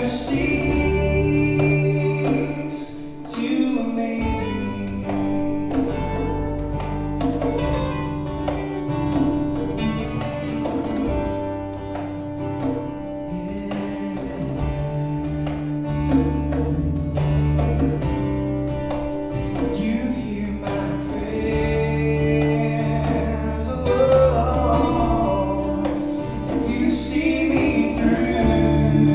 cease to amaze me. You hear my prayers, oh, you see me through.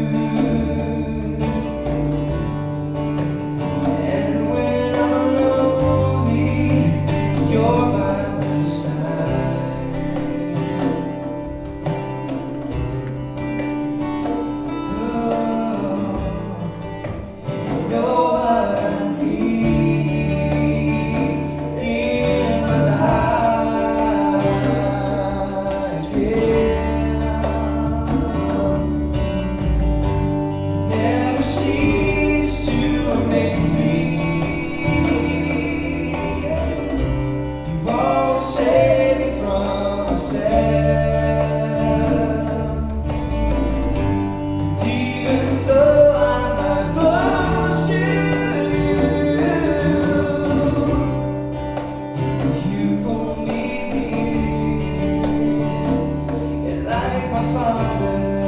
And when I'm lonely, you're by my side. Oh, you know what I need in my life, yeah. Never cease to amaze me. You always save me from myself. And even though I'm not close to you, you pull me near. And like my father,